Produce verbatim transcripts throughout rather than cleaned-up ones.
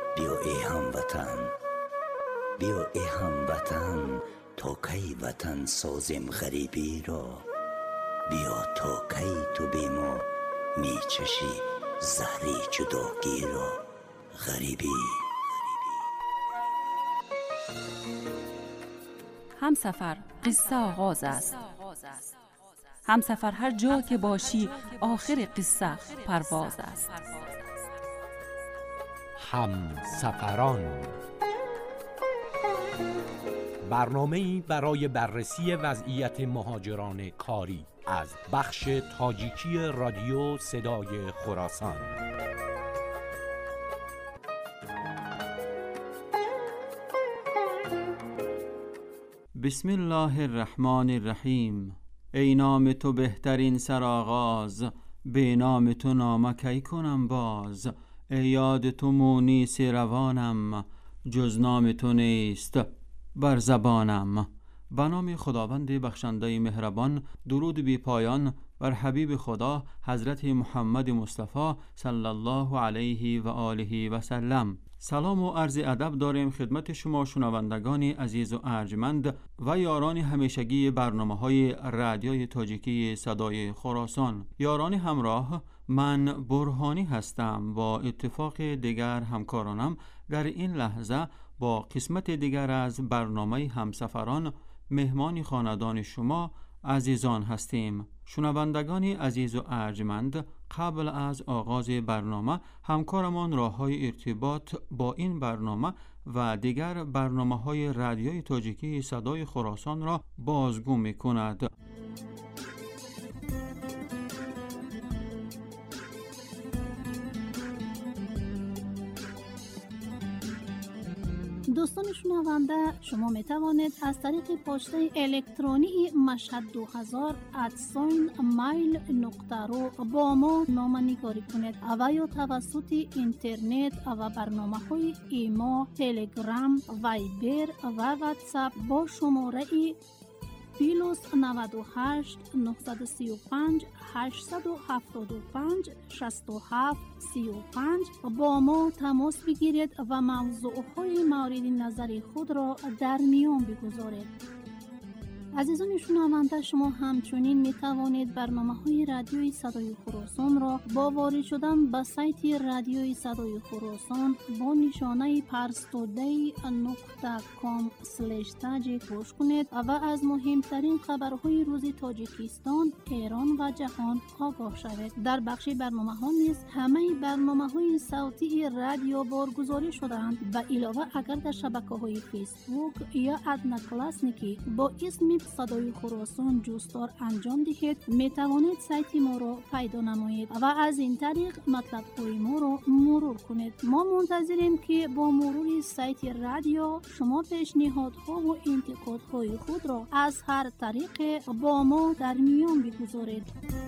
بیا ای هموطن، بیا ای هموطن، تا کی وطن سازیم غریبی را؟ بیا تا کی تو بی ما می چشی زهری جداگی را؟ غریبی. همسفر قصه آغاز است. همسفر هر جا که باشی آخر قصه پرواز است. همسفران، برنامه‌ای برای بررسی وضعیت مهاجران کاری از بخش تاجیکی رادیو صدای خراسان. بسم الله الرحمن الرحیم. ای نام تو بهترین سرآغاز، به نام تو نامه کی کنم باز. ای یاد تو مونس روانم، جز نام تو نیست بر زبانم. به نام خداوند بخشنده مهربان، درود بی پایان بر حبیب خدا حضرت محمد مصطفی صلی الله علیه و آله و سلم. سلام و عرض ادب داریم خدمت شما شنوندگان عزیز و ارجمند و یاران همیشگی برنامه‌های رادیوی تاجیکی صدای خراسان. یاران همراه، من برهانی هستم. با اتفاق دیگر همکارانم در این لحظه با قسمت دیگر از برنامه همسفران مهمان خاندان شما عزیزان هستیم. شنوندگان عزیز و ارجمند، قبل از آغاز برنامه همکارمان راه‌های ارتباط با این برنامه و دیگر برنامه‌های رادیوی تاجیکی صدای خراسان را بازگو می‌کند. دوستان شنونده، شما می توانید از طریق پسته الکترونی مشهد دو هزار ات مایل نقطه رو با ما نامه‌نگاری کنید و یا توسط اینترنت و برنامه‌های ایما، تلگرام، وایبر و واتساپ با شماره پلاس نود و هشت نهصد و سی و پنج هشتصد و هفتاد و پنج شصت و هفت سی و پنج با ما تماس بگیرید و موضوعهای مورد نظر خود را در میان بگذارید. عزیزان شنونده، شما همچنین می توانید برنامه‌های رادیوی صدای خراسان را با وارد شدن به سایت رادیوی صدای خراسان با نشانه پرستودی نقطه کام اسلش تاجیک گوش کنید و از مهمترین خبرهای روز تاجیکستان، ایران و جهان آگاه شوید. در بخش برنامه‌ها نیز همه برنامه‌های صوتی رادیو بارگذاری شده‌اند. به علاوه اگر در شبکه‌های فیسبوک یا ادنا کلاسنیکی با اسم صدای خراسان جستار انجام دهید، می توانید سایت ما را پیدا نمایید و از این طریق مطلب‌های ما را مرور کنید. ما منتظریم که با مرور سایت رادیو شما پیشنهادها و انتقادهای خود را از هر طریق با ما در میان بگذارید.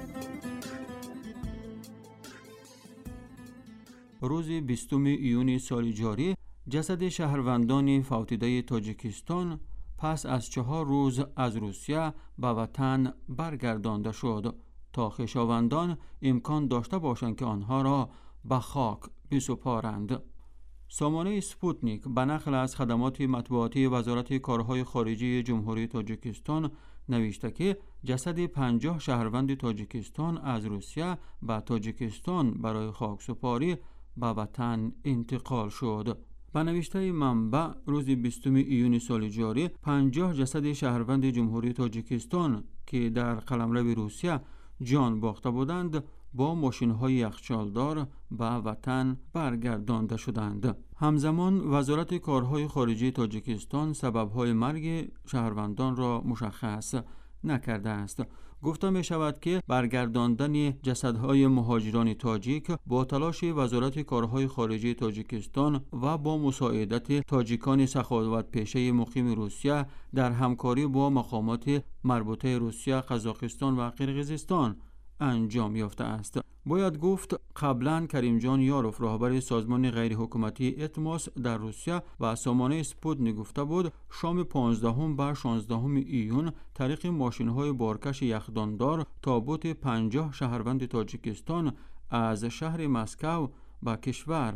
روز بیستم ایون سال جاری، جسد شهروندان فوتیده تاجیکستان پس از چهار روز از روسیه به وطن برگردانده شد تا خویشاوندان امکان داشته باشند که آنها را به خاک بسپارند. سامانه سپوتنیک به نقل از خدمات مطبوعاتی وزارت کارهای خارجی جمهوری تاجیکستان نوشته که جسد پنجاه شهروند تاجیکستان از روسیه به تاجیکستان برای خاکسپاری به وطن انتقال شد. به نوشته منبع، روز بیستم ایون سال جاری پنجاه جسد شهروند جمهوری تاجیکستان که در قلمرو روسیه جان باخته بودند با ماشین‌های یخچالدار به وطن برگردانده شدند. همزمان وزارت کارهای خارجی تاجیکستان سبب‌های مرگ شهروندان را مشخص نکرده است. گفته می شود که برگرداندن جسدهای مهاجران تاجیک با تلاش وزارت کارهای خارجی تاجیکستان و با مساعدت تاجیکان سخاوت پیشه مقیم روسیه در همکاری با مقامات مربوطه روسیه، قزاقستان و قرقیزستان انجام یافته است. باید گفت قبلا کریم جان یاروف رهبر سازمان غیر حکومتی اتماس در روسیه و سامانه سپوتنیک گفته بود شام پانزدهم به شانزدهم ایون طریق ماشین‌های بارکش یخداندار تابوت پنجاه شهروند تاجیکستان از شهر مسکو به کشور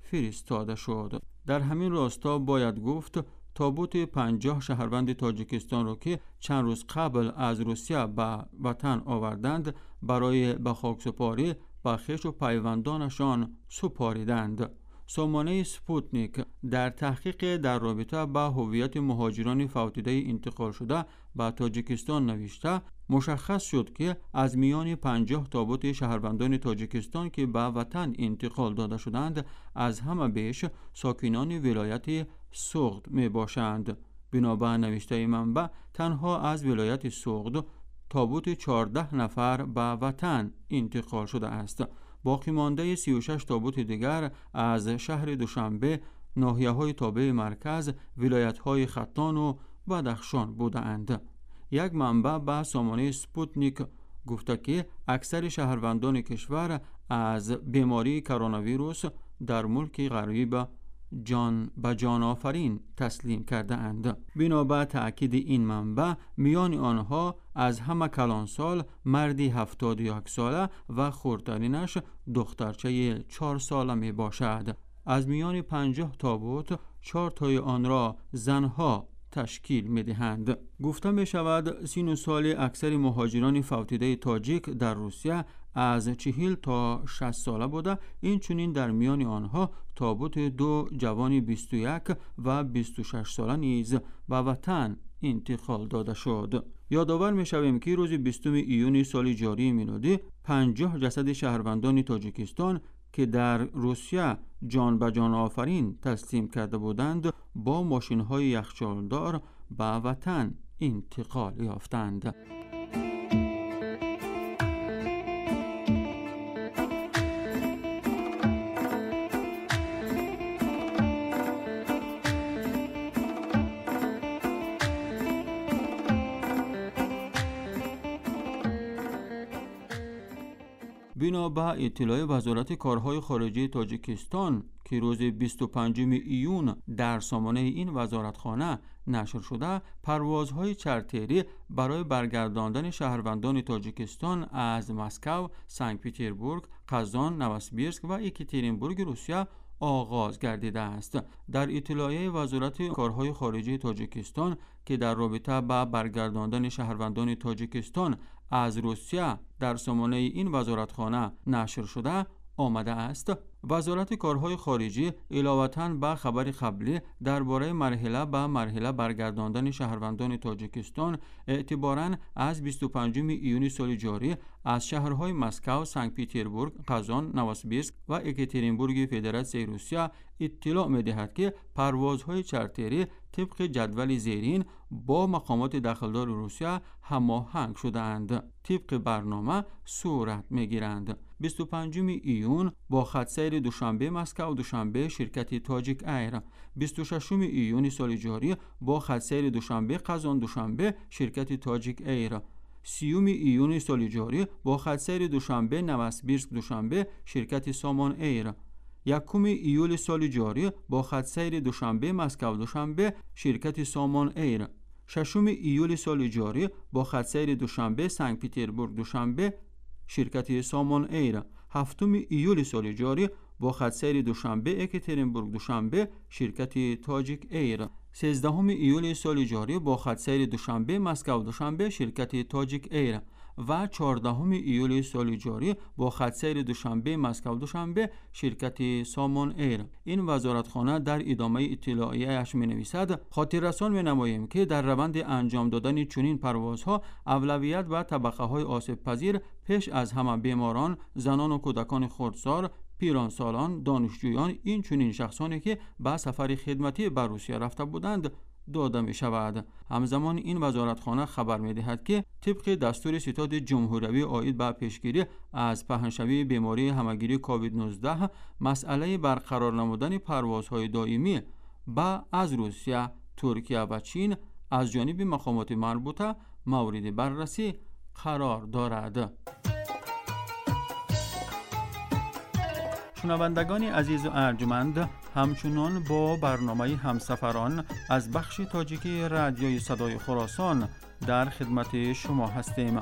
فرستاده شد. در همین راستا باید گفت تابوت پنجاه شهروند تاجیکستان را که چند روز قبل از روسیه به وطن آوردند برای به خاکسپاری به خویش و پیوندانشان سپاریدند. سامانه سپوتنیک در تحقیق در رابطه با هویت مهاجران فوتیده انتقال شده به تاجیکستان نوشته مشخص شد که از میان پنجاه تابوت شهروندان تاجیکستان که به وطن انتقال داده شدند از همه بیش ساکنان ولایت سوغد می باشند. بنابر نوشته منبع تنها از ولایت سوغد تابوت چهارده نفر به وطن انتقال شده است. باقی مانده سی و شش تابوت دیگر از شهر دوشنبه، ناحیه‌های تابع مرکز، ولایت‌های ختان و بدخشان بودند. یک منبع به سامانه سپوتنیک گفته که اکثر شهروندان کشور از بیماری کرونا ویروس در ملک غریب جان به جان آفرین تسلیم کرده اند. بنابر تأکید این منبع میان آنها از همه کلانسال مردی هفتاد و یک ساله و خردترینش دخترچه چهار ساله می باشد. از میان پنجاه تابوت چهار تای آن را زنها تشکیل می دهند. گفته می شود سین و سال اکثر مهاجران فوتیده تاجیک در روسیه از چهل تا شصت ساله بوده. این چنین در میان آنها تابوت دو جوان بیست و یک و بیست و شش ساله نیز به وطن انتقال داده شد. یادآور می شویم که روز بیستم ایون سال جاری میلادی پنجاه جسد شهروندان تاجیکستان که در روسیه جان به جان آفرین تسلیم کرده بودند با ماشین‌های یخچالدار به وطن انتقال یافتند. بنابر اطلاع وزارت کارهای خارجه تاجیکستان که روز بیست و پنجم ایون در سامانه این وزارتخانه نشر شده، پروازهای چارتری برای برگرداندن شهروندان تاجیکستان از مسکو، سنت پترزبورگ، قزان، نوسیبیرسک و یکاترینبورگ روسیه آغاز گردیده است. در اطلاعیه وزارت کارهای خارجه تاجیکستان که در رابطه با برگرداندن شهروندان تاجیکستان از روسیه در سامانه این وزارتخانه نشر شده آمده است. وزارت کارهای خارجه علاوه بر خبر قبلی درباره مرحله به مرحله برگرداندن شهروندان تاجیکستان اعتباراً از بیست و پنجم ایون سال جاری از شهرهای مسکو، سنت پترزبورگ، قزان، نوسیبیرسک و یکاترینبورگ فدراسیون روسیه اطلاع می‌دهد که پروازهای چارتری طبق جدول زیرین با مقامات داخلدار روسیه هماهنگ شده‌اند. طبق برنامه صورت می‌گیرند. بیست و پنجم ایون با خط سیر دوشنبه مسکو دوشنبه شرکت تاجیک ایر، بیست و ششم ایون سال جاری با خط سیر دوشنبه قزان دوشنبه شرکت تاجیک ایر، سیوم ایون سال جاری با خط سیر دوشنبه نوسیبیرسک دوشنبه شرکت سامان ایر، یکم ایول سال جاری با خط سیر دوشنبه مسکو دوشنبه شرکت سامان ایر، ششم ایول سال جاری با خط سیر دوشنبه سنت پترزبورگ دوشنبه شرکت سامان ایر، هفتم ایول سال جاری با خط سیر دوشنبه یکاترینبورگ دوشنبه شرکت تاجیک ایر، سیزدهم ایول سال جاری با خط سیر دوشنبه مسکو دوشنبه شرکت تاجیک ایر و چهاردهم ایول سال جاری با خط سیر دوشنبه مسکو دوشنبه شرکت سامان ایر. این وزارتخانه در ادامه اطلاعیه‌اش می‌نویسد خاطررسان می‌نماییم که در روند انجام دادن چنین پروازها اولویت به طبقه‌های آسیب‌پذیر پیش از همه بیماران، زنان و کودکان خردسال، پیرانسالان، دانشجویان، این چنین شخصانی که به سفر خدمتی به روسیه رفته بودند داده می شود. همزمان این وزارتخانه خبر می دهد که طبق دستور ستاد جمهوری عاید به پیشگیری از پهنشوی بیماری همگیری کووید نوزده مسئله برقرار نمودن پروازهای دائمی به از روسیه، ترکیه و چین از جانب مقامات مربوطه مورد بررسی قرار دارد. شنوندگان عزیز و ارجمند، همچنان با برنامه همسفران از بخش تاجیکی رادیوی صدای خراسان در خدمت شما هستیم.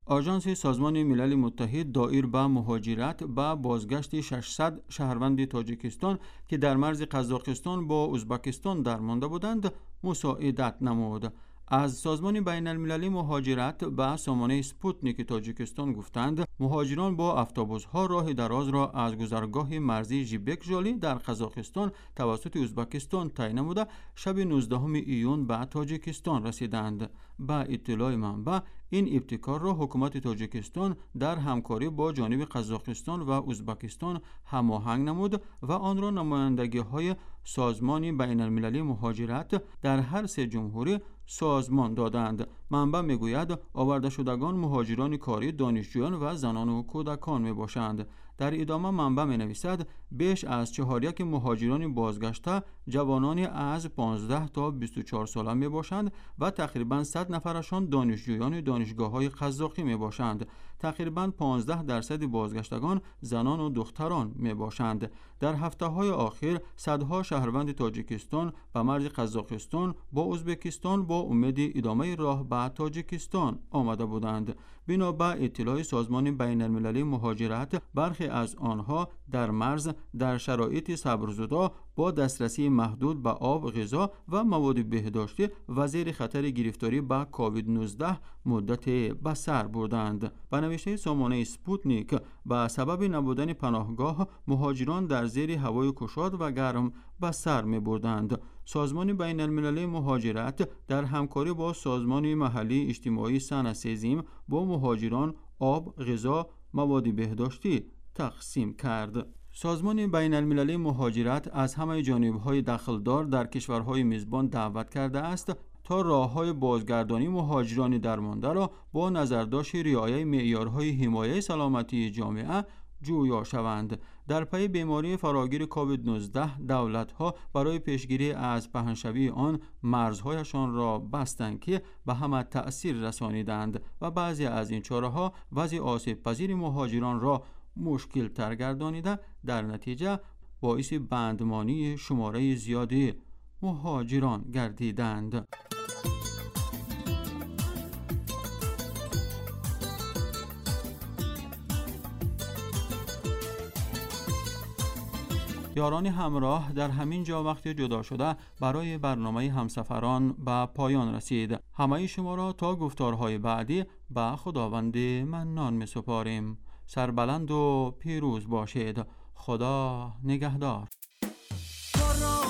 آژانس سازمان ملل متحد دایر به مهاجرت به بازگشت ششصد شهروند تاجیکستان که در مرز قزاقستان با ازبکستان درمانده بودند مساعدت نمود. از سازمان بین المللی مهاجرت به سامانه سپوتنیک تاجیکستان گفتند مهاجران با اتوبوس‌ها راه دراز را از گذرگاه مرزی ژیبک‌ژالی در قزاقستان توسط ازبکستان طی نموده شب نوزدهم ایون به تاجیکستان رسیدند. با اطلاع منبع این ابتکار را حکومت تاجیکستان در همکاری با جانب قزاقستان و ازبکستان هماهنگ نمود و آن را نمایندگی‌های سازمان بین المللی مهاجرت در هر سه جمهوری سازمان دادند. منبع میگوید آورده شدگان مهاجران کاری، دانشجویان و زنان و کودکان می باشند. در ادامه منبع می نویسد بیش از چهار یک مهاجران بازگشته جوانانی از پانزده تا بیست و چهار ساله می باشند و تقریبا صد نفرشان دانشجویان دانشگاه های قزاقی می باشند. تقریبا پانزده درصد بازگشتگان زنان و دختران می باشند. در هفته های اخیر صدها شهروند تاجیکستان به مرز قزاقستان با ازبکستان با امید ادامه راه به تاجیکستان آمده بودند. بنا به اطلاع سازمان بین المللی مهاجرت برخی از آنها در مرز در شرایط صبرزدا با دسترسی محدود به آب، غذا و مواد بهداشتی و زیر خطر گرفتاری به کووید نوزده مدت به سر بردند. به نوشته سامانه سپوتنیک به سبب نبودن پناهگاه مهاجران در زیر هوای گشاد و گرم به سر می بردند. سازمان بین المللی مهاجرت در همکاری با سازمان محلی اجتماعی سنسیزیم با مهاجران آب، غذا، مواد بهداشتی تقسیم کرد. سازمان بین المللی مهاجرت از همه جانب‌های دخلدار در کشورهای میزبان دعوت کرده است تا راه‌های بازگردانی مهاجران درمانده را با نظرداشت رعایت معیارهای حمایت سلامتی جامعه جویا شوند. در پی بیماری فراگیر کووید نوزده دولت‌ها برای پیشگیری از پهنشوی آن مرزهایشان را بستند که به همه تأثیر رسانیدند و بعضی از این چاره‌ها وضع آسیب پذیر مهاجران را مشکل تر گردانیده در نتیجه باعث بندمانی شماره زیادی مهاجران گردیدند. یاران همراه، در همین جا وقت جدا شده برای برنامه همسفران به پایان رسید. همه شما را تا گفتارهای بعدی به خداوند منان می سپاریم. سربلند و پیروز باشید. خدا نگهدار.